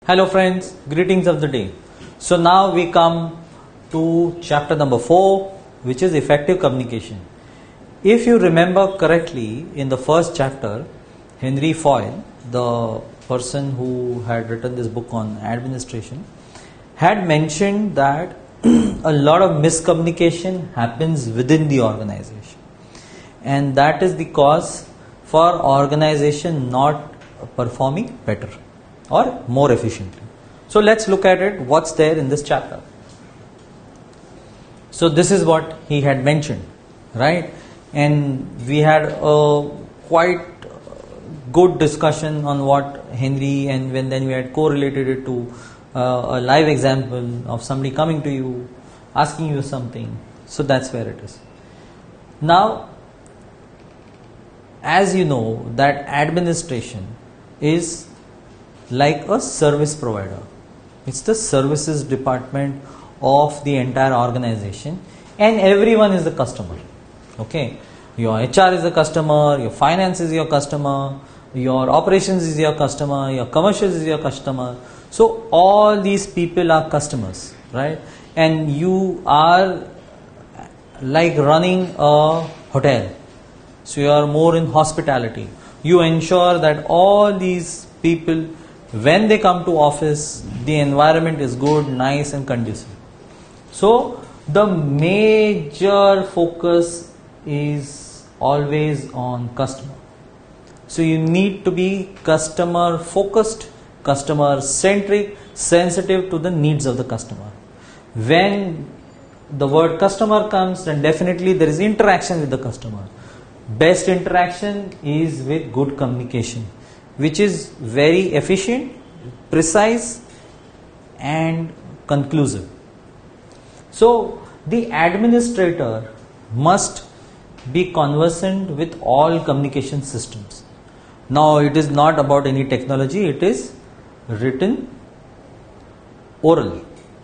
Hello friends, greetings of the day. So now we come to chapter number 4, which is effective communication. If you remember correctly, in the first chapter, Henry Foyle, the person who had written this book on administration, had mentioned that a lot of miscommunication happens within the organization, and that is the cause for organization not performing better or more efficiently. So let's look at it, what's there in this chapter. So this is what he had mentioned, right? And we had a quite good discussion on what Henry, and then we had correlated it to a live example of somebody coming to you, asking you something. So that's where it is. Now, as you know, that administration is like a service provider. It's the services department of the entire organization, and everyone is the customer. Okay, your HR is the customer, your finance is your customer, your operations is your customer, your commercials is your customer. So all these people are customers, right? And you are like running a hotel. So you are more in hospitality. You ensure that all these people, when they come to office, the environment is good, nice and conducive. So the major focus is always on customer. So you need to be customer focused, customer centric, sensitive to the needs of the customer. When the word customer comes, then definitely there is interaction with the customer. Best interaction is with good communication, which is very efficient, precise and conclusive. So the administrator must be conversant with all communication systems. Now it is not about any technology, it is written, orally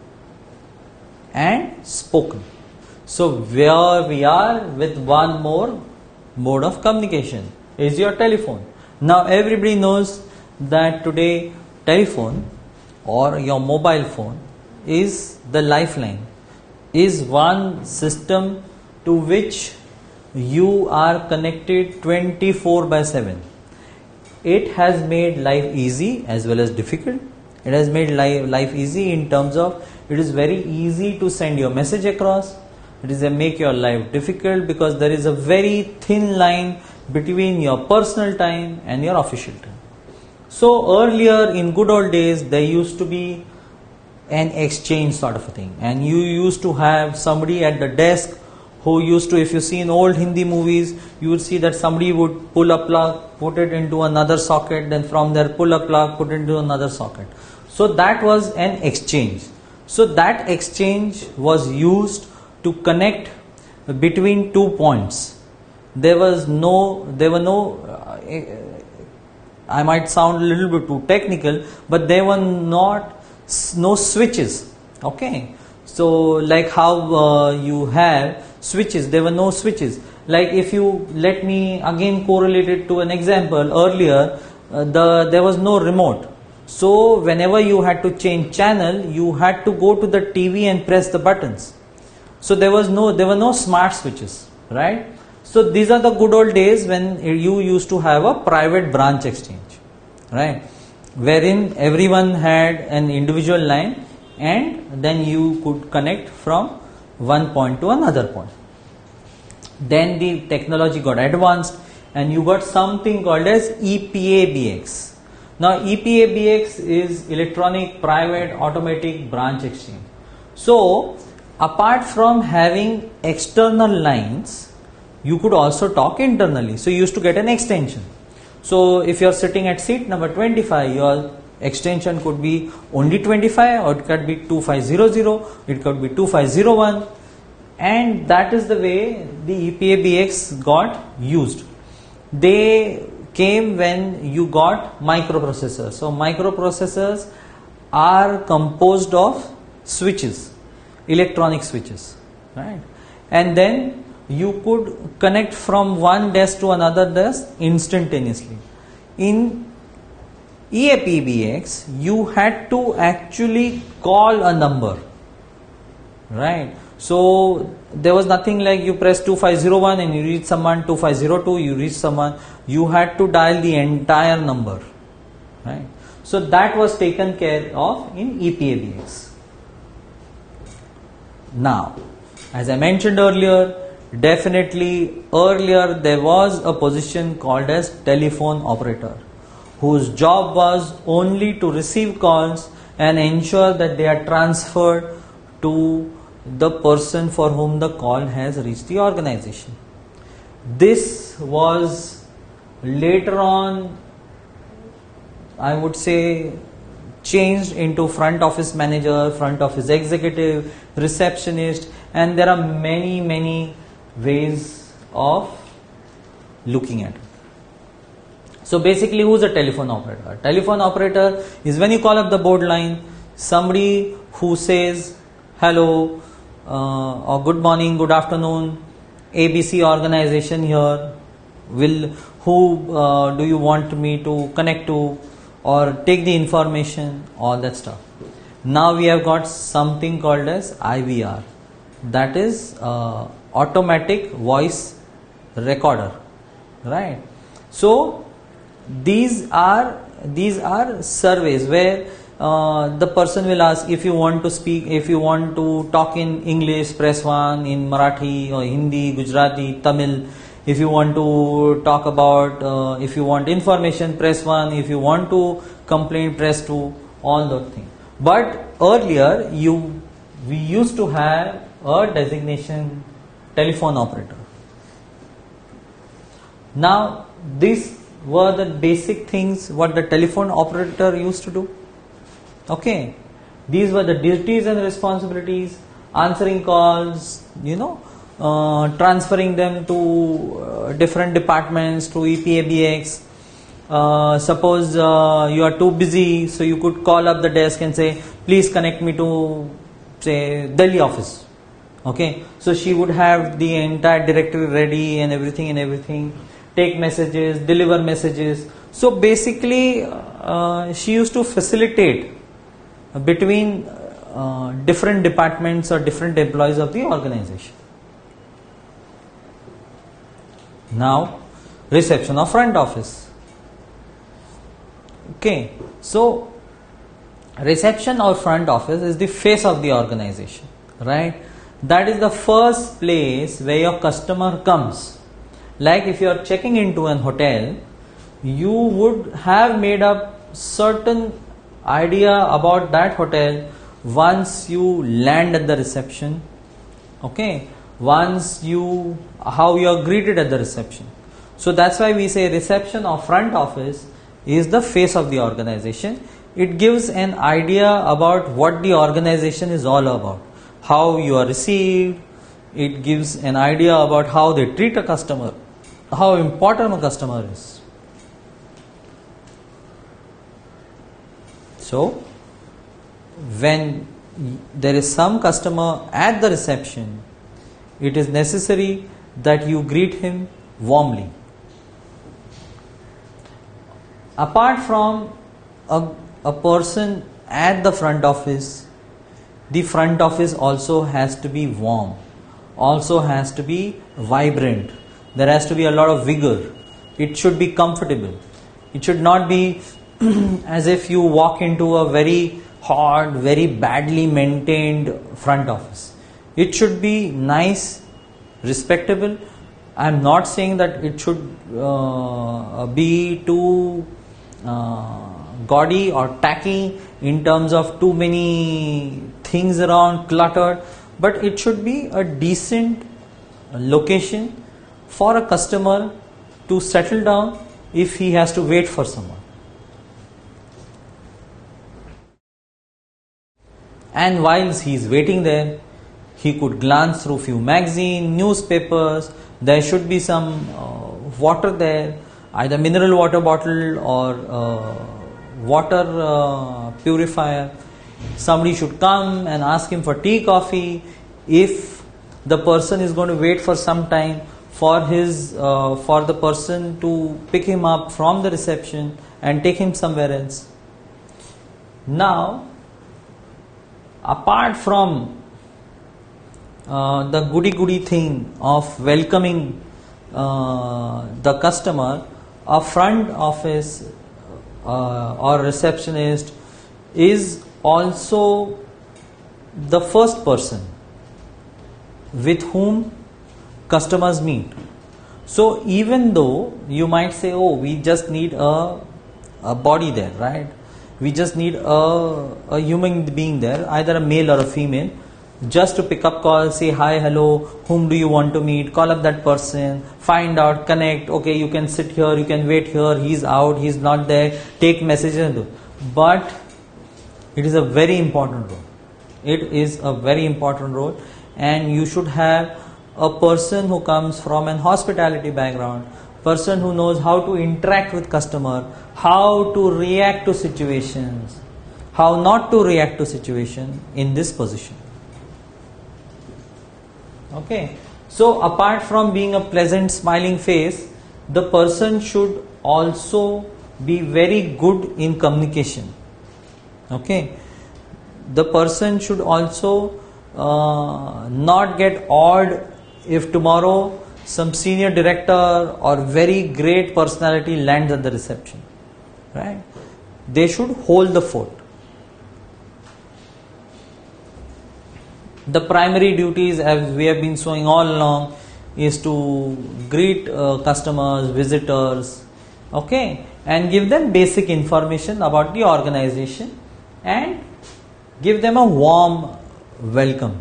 and spoken. So where we are with one more mode of communication is your telephone. Now everybody knows that today telephone or your mobile phone is the lifeline, is one system to which you are connected 24/7. It has made life easy as well as difficult. It has made life easy in terms of it is very easy to send your message across. It is make your life difficult because there is a very thin line between your personal time and your official time. So earlier in good old days there used to be an exchange sort of a thing, and you used to have somebody at the desk who used to, if you see in old Hindi movies, you would see that somebody would pull a plug, put it into another socket, then from there pull a plug, put it into another socket. So that was an exchange. So that exchange was used to connect between 2 points. There were no, I might sound a little bit too technical, but there were no switches. Okay, so like how you have switches, there were no switches. Like if you let me again correlate it to an example, earlier there was no remote. So whenever you had to change channel, you had to go to the TV and press the buttons. So there were no smart switches, right? So these are the good old days when you used to have a private branch exchange, right? Wherein everyone had an individual line and then you could connect from one point to another point. Then the technology got advanced and you got something called as EPABX. Now EPABX is electronic private automatic branch exchange. So apart from having external lines, you could also talk internally. So you used to get an extension. So if you are sitting at seat number 25, your extension could be only 25, or it could be 2500, it could be 2501, and that is the way the EPABX got used. They came when you got microprocessors. So microprocessors are composed of switches, electronic switches, right? And then you could connect from one desk to another desk instantaneously. In EAPBX, you had to actually call a number, right? So there was nothing like you press 2501 and you reach someone, 2502 you reach someone. You had to dial the entire number, right? So that was taken care of in EPABX. Now, as I mentioned earlier, definitely earlier there was a position called as telephone operator, whose job was only to receive calls and ensure that they are transferred to the person for whom the call has reached the organization. This was later on, I would say, changed into front office manager, front office executive, receptionist, and there are many ways of looking at it. So basically, who's a telephone operator? A telephone operator is when you call up the board line, somebody who says hello or good morning, good afternoon, ABC organization here, who do you want me to connect to or take the information, all that stuff. Now we have got something called as IVR, that is automatic voice recorder, right? So these are surveys where the person will ask, if you want to speak, if you want to talk in English, press 1, in Marathi or Hindi, Gujarati, Tamil. If you want to talk about, if you want information, press 1. If you want to complain, press 2. All those things. But earlier, we used to have a designation telephone operator. Now, these were the basic things what the telephone operator used to do. Okay, these were the duties and responsibilities: answering calls, transferring them to different departments, to EPABX. Suppose you are too busy, so you could call up the desk and say, please connect me to, say, Delhi office. Okay, so she would have the entire directory ready and everything, take messages, deliver messages. So basically, she used to facilitate between different departments or different employees of the organization. Now, reception of front office. Okay, so reception or front office is the face of the organization, right? That is the first place where your customer comes. Like if you are checking into an hotel, you would have made up certain idea about that hotel once you land at the reception. Okay, how you are greeted at the reception. So that's why we say reception or front office is the face of the organization. It gives an idea about what the organization is all about, how you are received. It gives an idea about how they treat a customer, how important a customer is. So when there is some customer at the reception, it is necessary that you greet him warmly. Apart from a person at the front office also has to be warm, also has to be vibrant. There has to be a lot of vigor. It should be comfortable. It should not be as if you walk into a very hot, very badly maintained front office. It should be nice, respectable. I am not saying that it should be too gaudy or tacky in terms of too many things around, cluttered, but it should be a decent location for a customer to settle down if he has to wait for someone. And whilst he is waiting there, he could glance through few magazines, newspapers. There should be some water there, either mineral water bottle or water purifier. Somebody should come and ask him for tea, coffee. If the person is going to wait for some time for the person to pick him up from the reception and take him somewhere else. Now, apart from the goody thing of welcoming the customer, a front office or receptionist is also the first person with whom customers meet. So even though you might say, oh, we just need a body there, right? We just need a human being there, either a male or a female, just to pick up calls, say hi, hello, whom do you want to meet, call up that person, find out, connect, okay, you can sit here, you can wait here, he's out, he's not there, take messages. But it is a very important role. It is a very important role, and you should have a person who comes from an hospitality background, person who knows how to interact with customer, how to react to situations, how not to react to situation in this position. Okay, so apart from being a pleasant smiling face, the person should also be very good in communication. Okay, the person should also not get awed if tomorrow some senior director or very great personality lands at the reception, right? They should hold the fort. The primary duties, as we have been showing all along, is to greet customers, visitors, okay, and give them basic information about the organization and give them a warm welcome.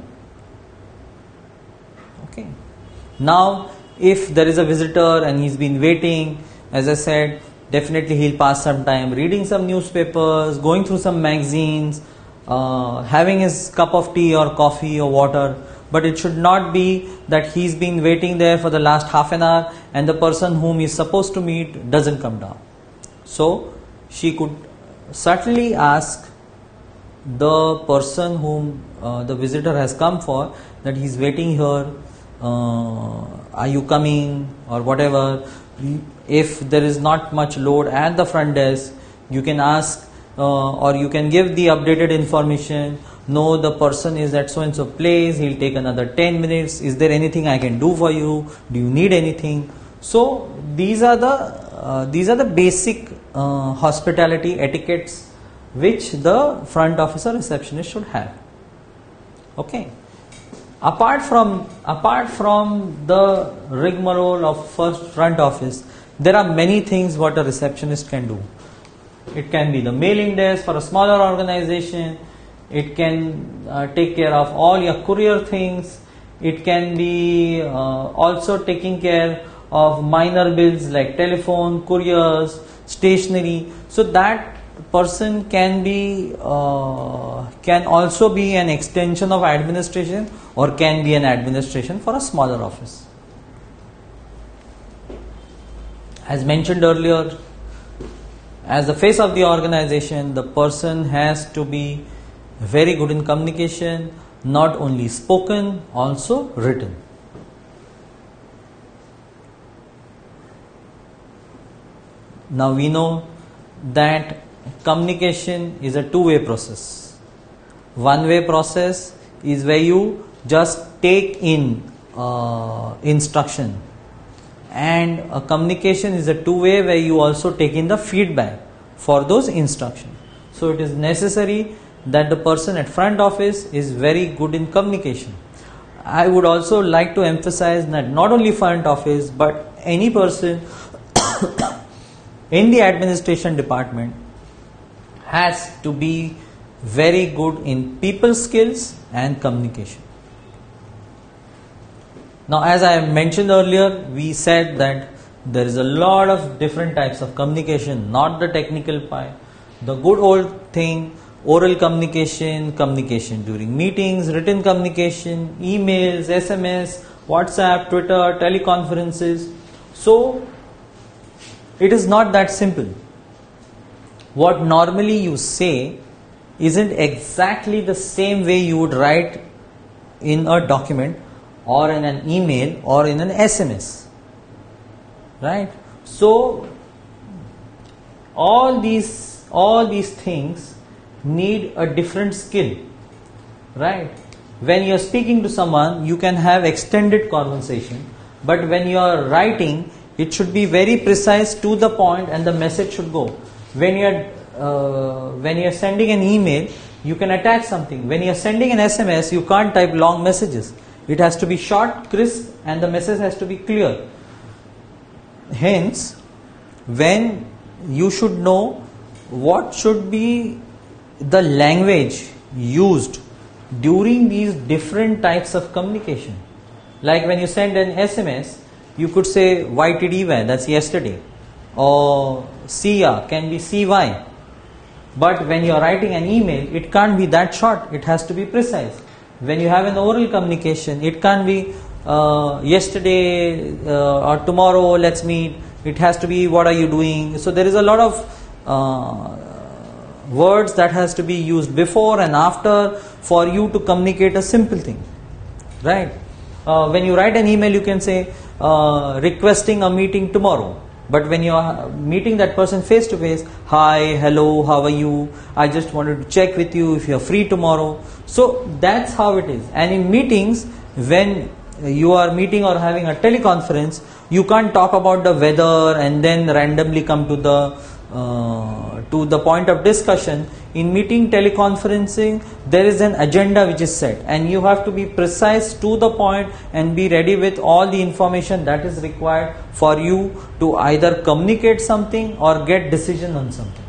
Okay. Now, if there is a visitor and he's been waiting, as I said, definitely he'll pass some time reading some newspapers, going through some magazines, having his cup of tea or coffee or water. But it should not be that he's been waiting there for the last half an hour and the person whom he's supposed to meet doesn't come down. So she could certainly ask the person whom the visitor has come for that he's waiting here, are you coming or whatever. If there is not much load at the front desk, you can ask or you can give the updated information. No, the person is at so and so place, he'll take another 10 minutes. Is there anything I can do for you? Do you need anything? So these are the basic hospitality etiquettes which the front office or receptionist should have. Okay. Apart from the rigmarole of first front office, there are many things what a receptionist can do. It can be the mailing desk for a smaller organization. It can take care of all your courier things. It can be also taking care of minor bills like telephone, couriers, stationery. So that person can also be an extension of administration or can be an administration for a smaller office. As mentioned earlier, as the face of the organization, the person has to be very good in communication, not only spoken, also written. Now we know that communication is a two-way process. One-way process is where you just take in instruction, and a communication is a two-way where you also take in the feedback for those instructions. So it is necessary that the person at front office is very good in communication. I would also like to emphasize that not only front office but any person in the administration department has to be very good in people skills and communication. Now, as I mentioned earlier, we said that there is a lot of different types of communication, not the technical part. The good old thing, oral communication, communication during meetings, written communication, emails, SMS, WhatsApp, Twitter, teleconferences. So, it is not that simple. What normally you say isn't exactly the same way you would write in a document or in an email or in an SMS. right? So all these things need a different skill, right? When you are speaking to someone, you can have extended conversation, but when you are writing, it should be very precise, to the point, and the message should go. When you are sending an email, you can attach something. When you are sending an SMS, you can't type long messages. It has to be short, crisp, and the message has to be clear. Hence, when you should know what should be the language used during these different types of communication. Like when you send an SMS, you could say YTDY, that's yesterday, or CYA can be CY. But when you are writing an email, it can't be that short, it has to be precise. When you have an oral communication, it can't be yesterday or tomorrow, let's meet. It has to be what are you doing. So there is a lot of words that has to be used before and after for you to communicate a simple thing, right? When you write an email, you can say requesting a meeting tomorrow. But when you are meeting that person face to face, hi, hello, how are you? I just wanted to check with you if you are free tomorrow. So that's how it is. And in meetings, when you are meeting or having a teleconference, you can't talk about the weather and then randomly come to the point of discussion. In meeting, teleconferencing, there is an agenda which is set, and you have to be precise, to the point, and be ready with all the information that is required for you to either communicate something or get decision on something.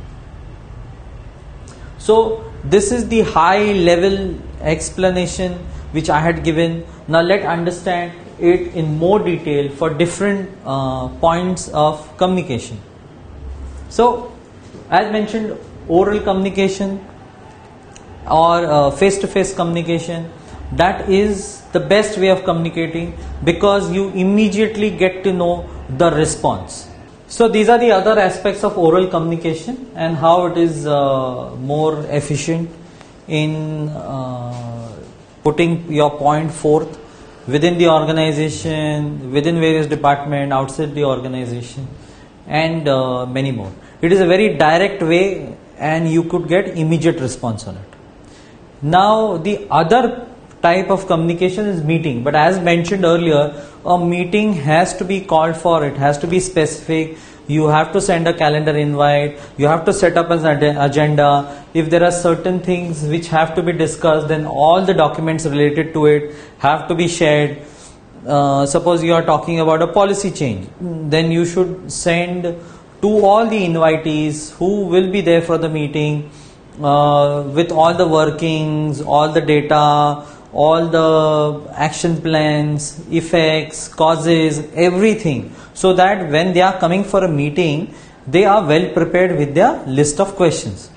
So this is the high level explanation which I had given. Now let's understand it in more detail for different points of communication. So as mentioned, oral communication or face-to-face communication, that is the best way of communicating, because you immediately get to know the response. So these are the other aspects of oral communication and how it is more efficient in putting your point forth within the organization, within various departments, outside the organization, and many more. It is a very direct way and you could get immediate response on it. Now the other type of communication is meeting, but as mentioned earlier, a meeting has to be called for, it has to be specific. You have to send a calendar invite, you have to set up an agenda. If there are certain things which have to be discussed, then all the documents related to it have to be shared. Suppose you are talking about a policy change, then you should send to all the invitees who will be there for the meeting with all the workings, all the data, all the action plans, effects, causes, everything, so that when they are coming for a meeting, they are well prepared with their list of questions.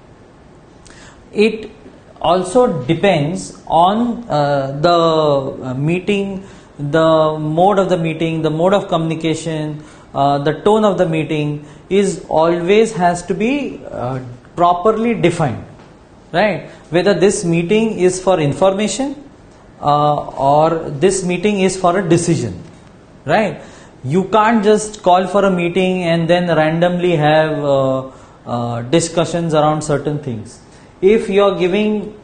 It also depends on the meeting, the mode of the meeting, the mode of communication, the tone of the meeting is always has to be properly defined, right? Whether this meeting is for information or this meeting is for a decision, right? You can't just call for a meeting and then randomly have discussions around certain things. If you're giving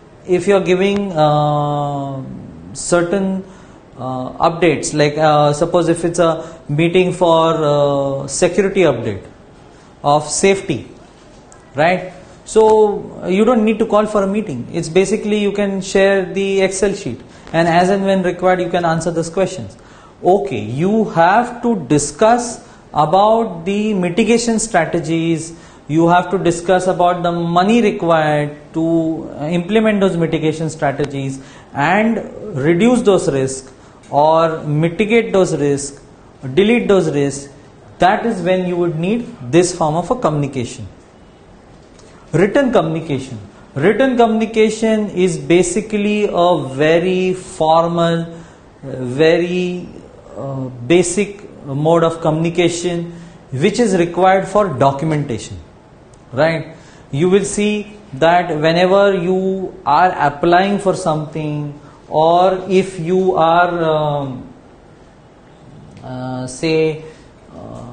certain updates, like suppose if it's a meeting for security update of safety, right? So you don't need to call for a meeting. It's basically you can share the Excel sheet, and as and when required you can answer those questions. Okay, you have to discuss about the mitigation strategies, you have to discuss about the money required to implement those mitigation strategies and reduce those risks or mitigate those risks, delete those risks. That is when you would need this form of a communication. Written communication. Written communication is basically a very formal, very basic mode of communication which is required for documentation, right? You will see that whenever you are applying for something, or if you are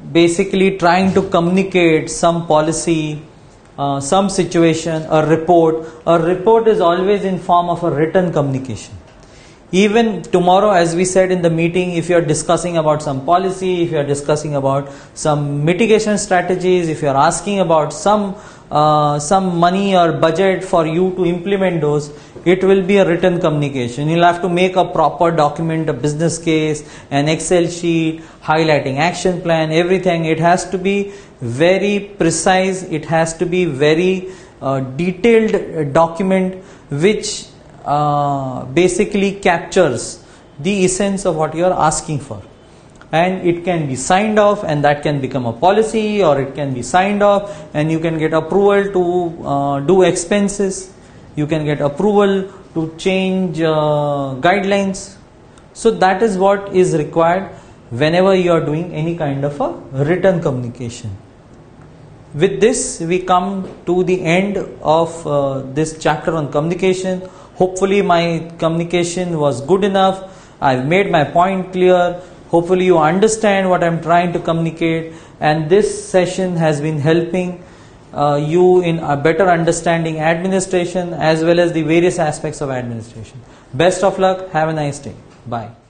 basically trying to communicate some policy, some situation, a report is always in form of a written communication. Even tomorrow, as we said in the meeting, if you are discussing about some policy, if you are discussing about some mitigation strategies, if you are asking about some money or budget for you to implement those, it will be a written communication. You'll have to make a proper document, a business case, an Excel sheet, highlighting action plan, everything. It has to be very precise. It has to be very detailed document which basically captures the essence of what you are asking for, and it can be signed off, and that can become a policy, or it can be signed off and you can get approval to do expenses, you can get approval to change guidelines. So that is what is required whenever you are doing any kind of a written communication. With this, we come to the end of this chapter on communication. Hopefully my communication was good enough. I've made my point clear. Hopefully you understand what I'm trying to communicate, and this session has been helping you in a better understanding administration as well as the various aspects of administration. Best of luck. Have a nice day. Bye.